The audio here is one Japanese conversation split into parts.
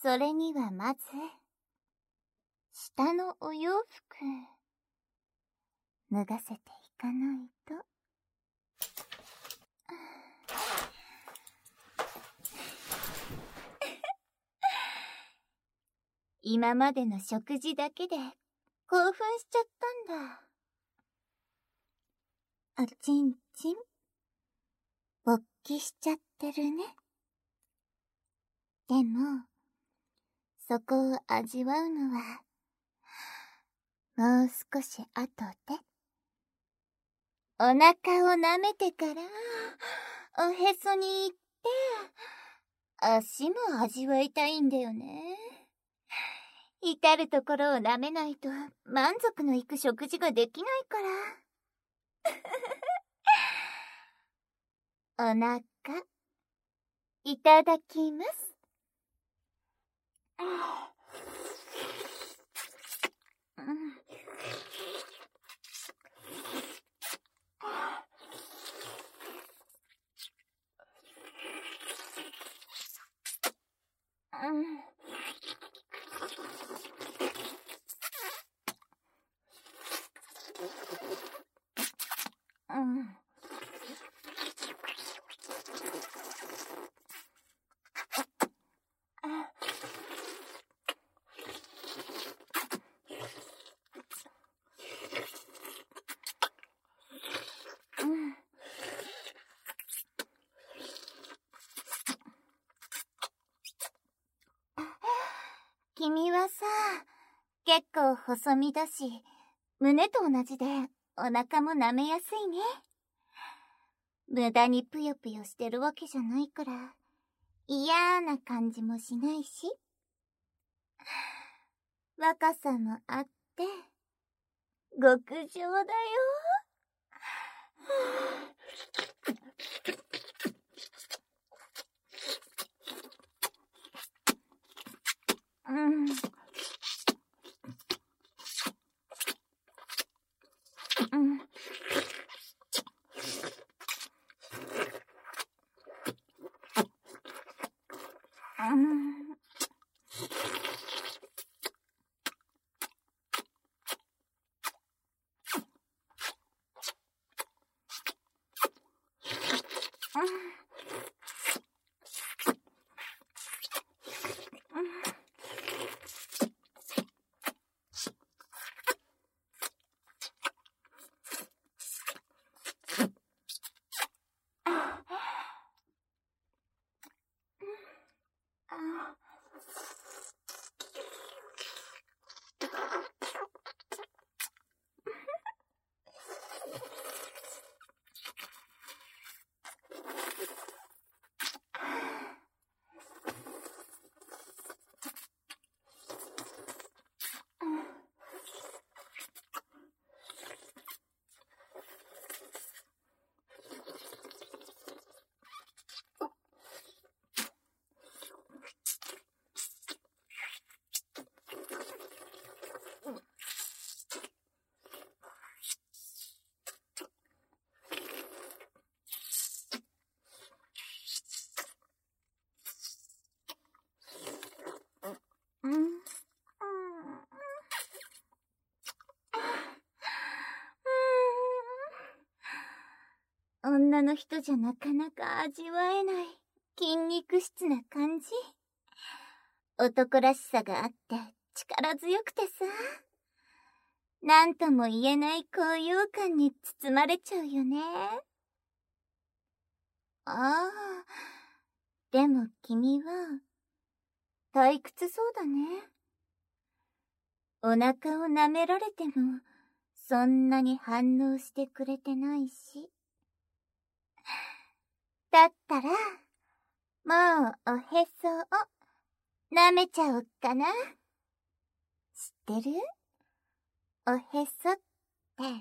それにはまず、下のお洋服、脱がせていかないと。今までの食事だけで興奮しちゃったんだ。おちんちん、勃起しちゃってるね。でも、そこを味わうのは、もう少し後で。お腹を舐めてから、おへそに行って、足も味わいたいんだよね。至るところを舐めないと満足のいく食事ができないから。お腹、いただきます。君はさ、結構細身だし、胸と同じでお腹も舐めやすいね。無駄にぷよぷよしてるわけじゃないから、嫌な感じもしないし。若さもあって、極上だよ。女の人じゃなかなか味わえない筋肉質な感じ。男らしさがあって力強くてさ、なんとも言えない高揚感に包まれちゃうよね。ああ、でも君は退屈そうだね。お腹を舐められてもそんなに反応してくれてないし。だったら、もうおへそを舐めちゃおっかな。知ってる？おへそって、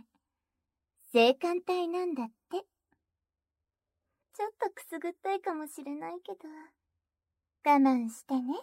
性感帯なんだって。ちょっとくすぐったいかもしれないけど、我慢してね。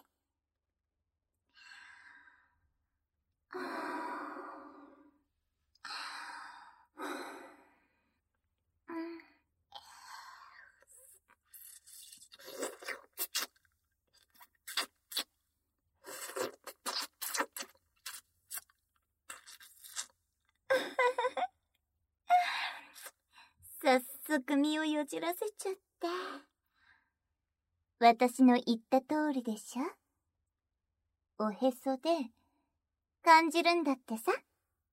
そく身をよじらせちゃって。私の言った通りでしょ？おへそで感じるんだってさ。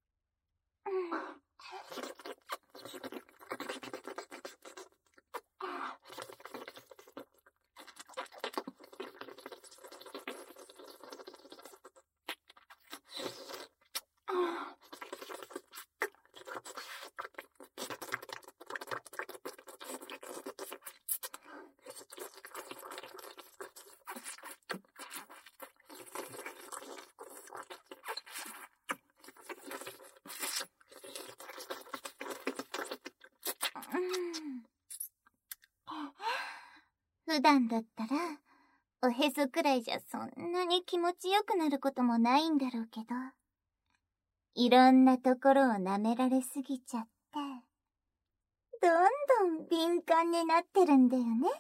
普段だったら、おへそくらいじゃそんなに気持ちよくなることもないんだろうけど、いろんなところを舐められすぎちゃって、どんどん敏感になってるんだよね。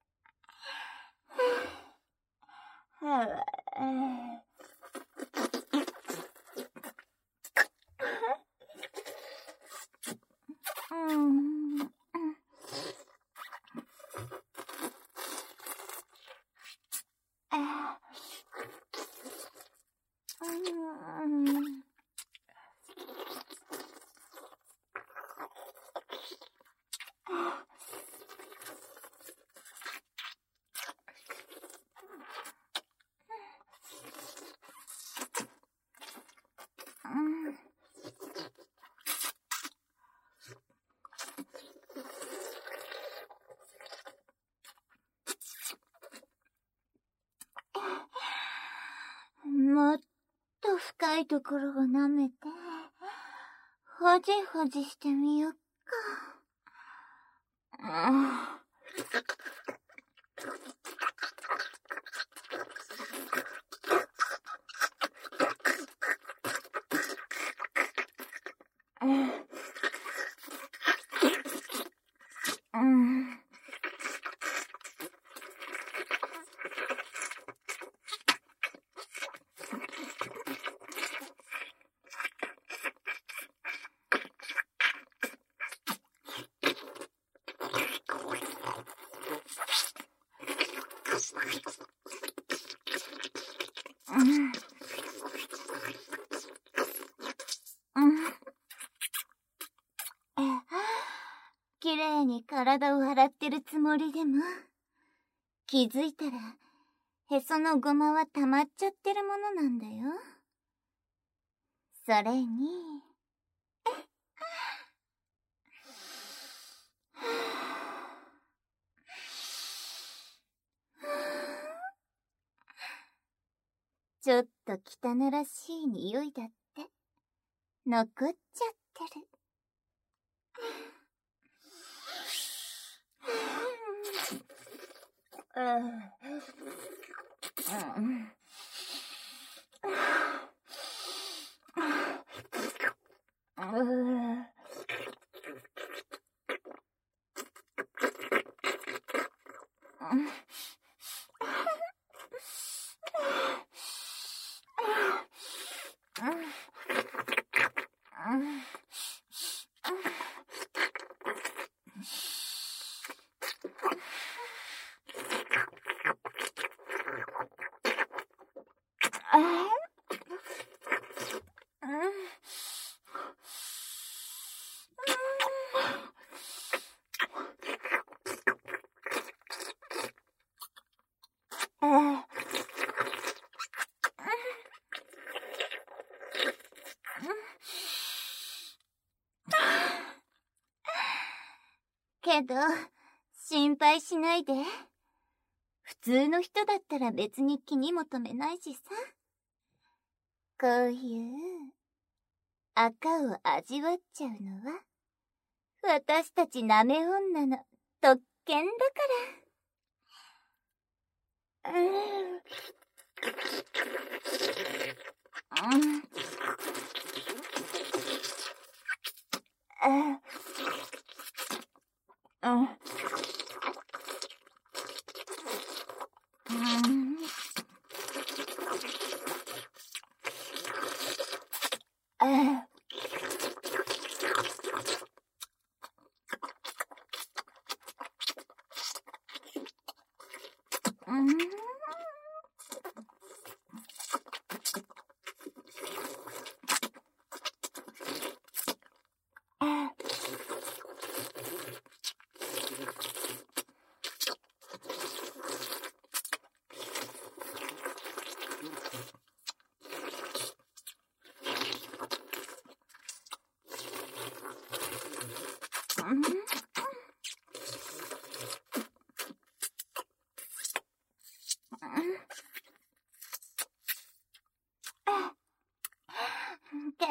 もっと深いところを舐めて、ほじほじしてみよっか。きれいに体を洗ってるつもりでも、気づいたら、へそのゴマは溜まっちゃってるものなんだよ。それに、ちょっと汚らしい匂いだって、残っちゃってる。けど、心配しないで。普通の人だったら別に気にも留めないしさ。こういう赤を味わっちゃうのは、私たちなめ女の特権だから。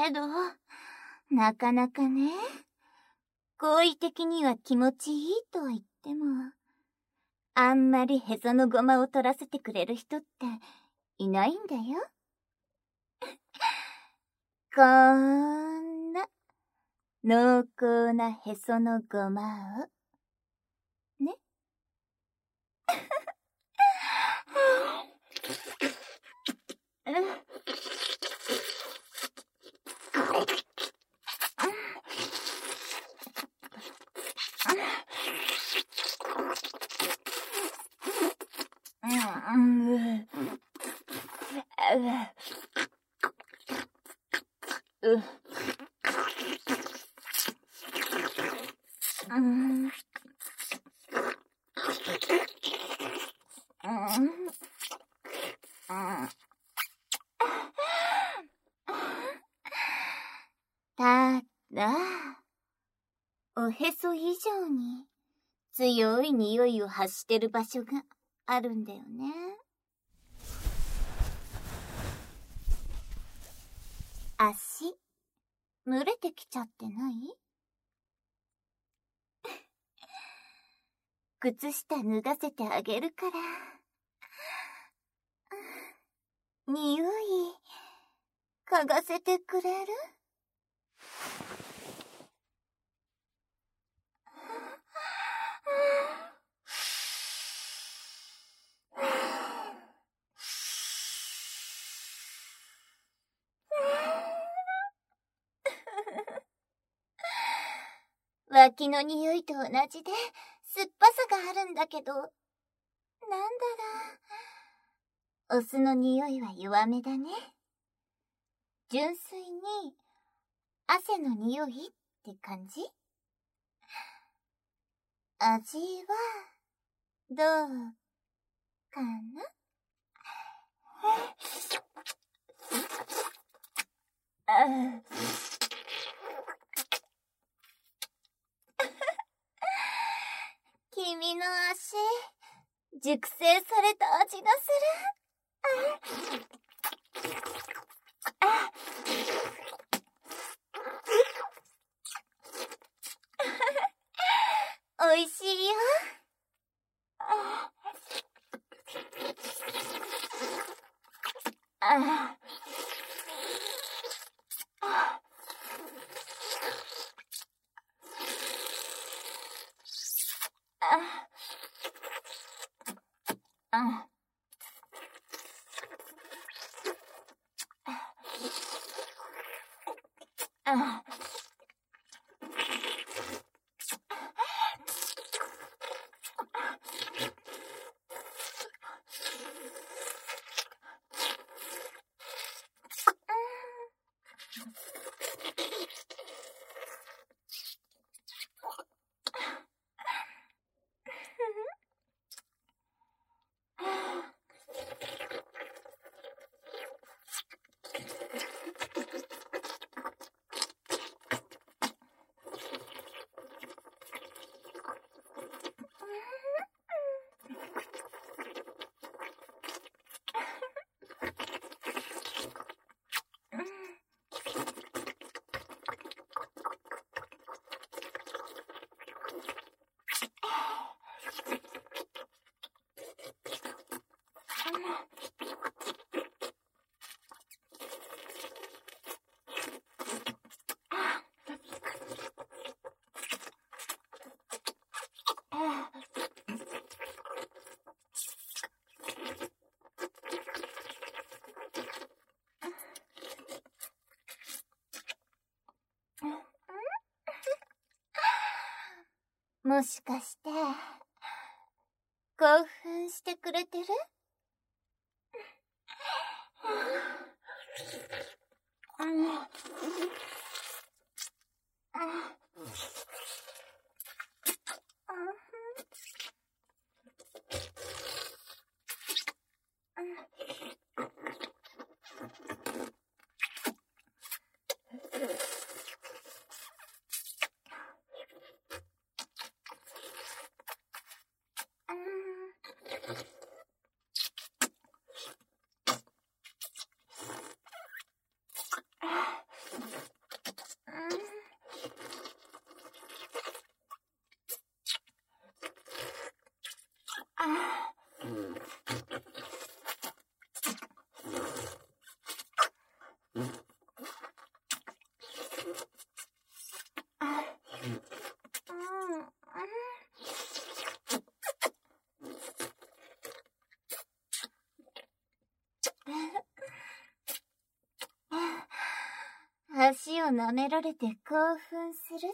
けど、なかなかね、好意的には気持ちいいとは言っても、あんまりへそのごまを取らせてくれる人っていないんだよ。こんな濃厚なへそのごまを。ね。ただ、おへそ以上に強い匂いを発してる場所があるんだよね。足、蒸れてきちゃってない？靴下脱がせてあげるから。匂い、嗅がせてくれる？脇の匂いと同じで酸っぱさがあるんだけど、なんだろう。お酢の匂いは弱めだね。純粋に汗の匂いって感じ？味はどうかな？君の足、熟成された味がする。おいしいよ。もしかして、興奮してくれてる？ 足を舐められて興奮するって。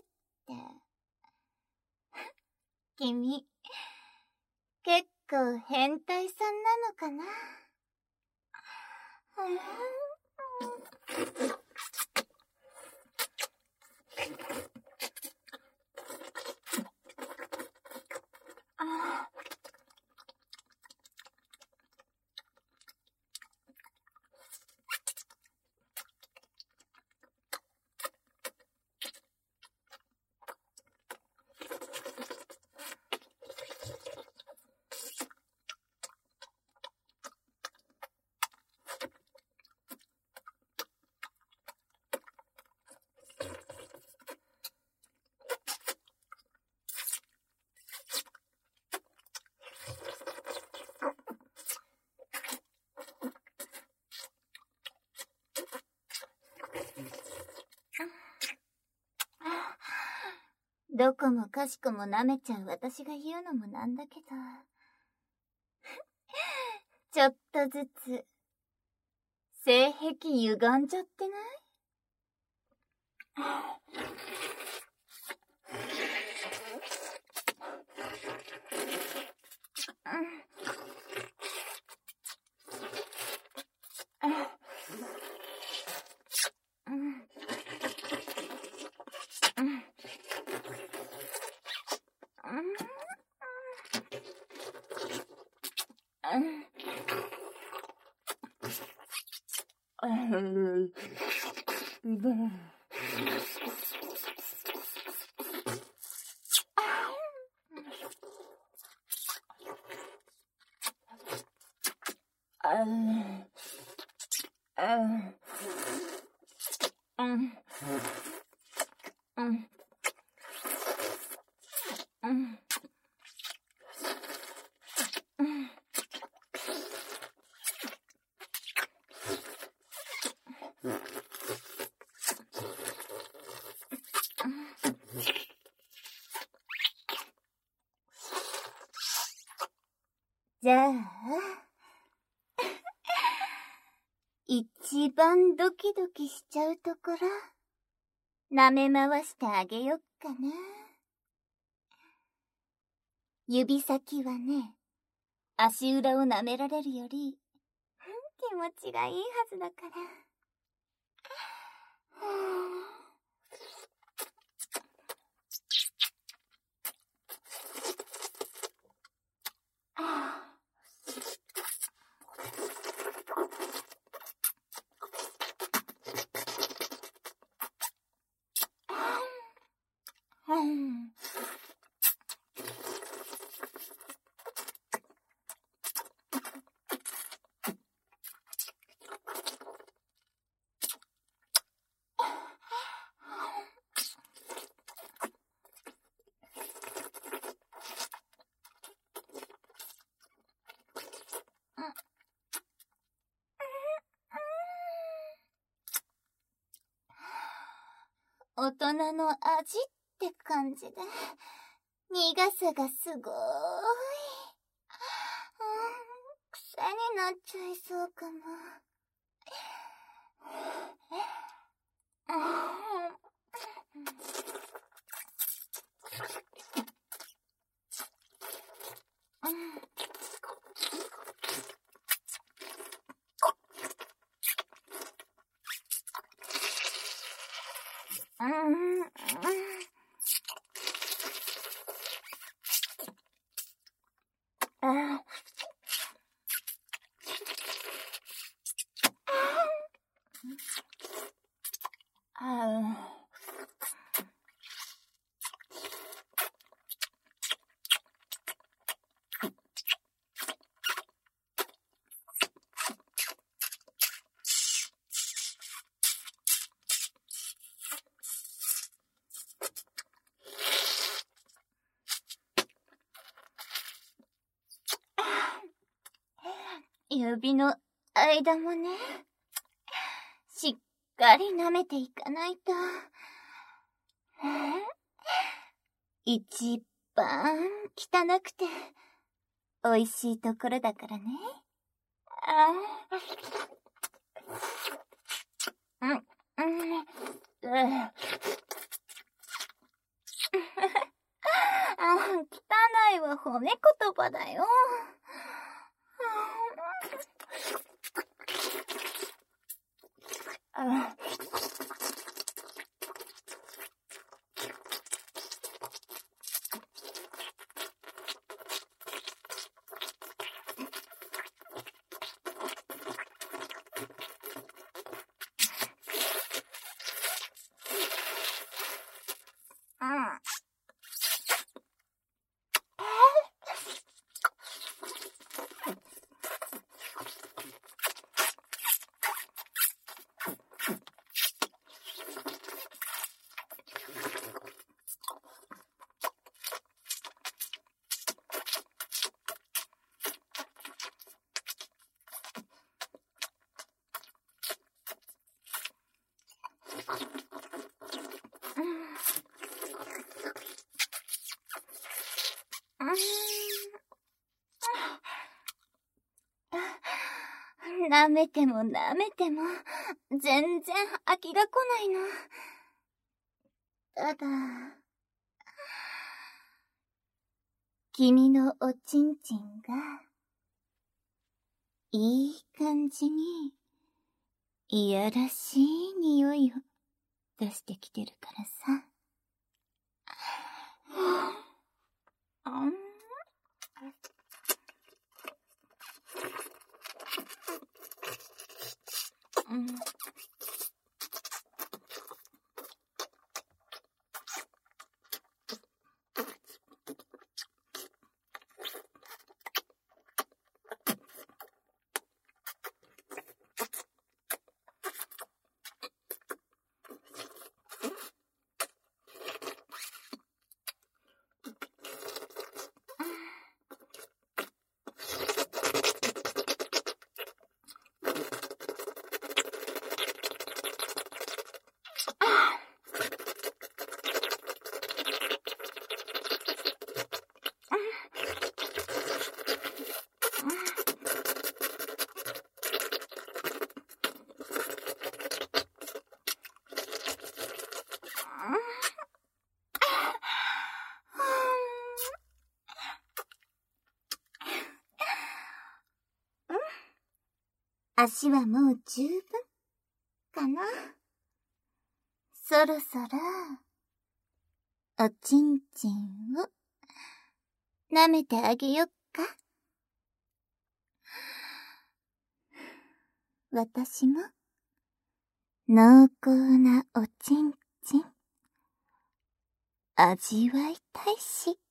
君、結構変態さんなのかな。どこもかしこも舐めちゃう私が言うのもなんだけど、ちょっとずつ、性癖歪んじゃってない？じゃあ、一番ドキドキしちゃうところ、舐め回してあげよっかな。指先はね、足裏を舐められるより、気持ちがいいはずだから。大人の味って感じで、苦さがすごーい。癖になっちゃいそうかも。指の間もね、しっかり舐めていかないと。一番汚くて美味しいところだからね。 汚いは褒め言葉だよ。舐めても舐めても、全然飽きが来ないの。ただ、君のおちんちんが、いい感じに、いやらしい匂いを出してきてるからさ。足はもう十分かな。そろそろ、おちんちんを舐めてあげよっか。私も、濃厚なおちんちん、味わいたいし。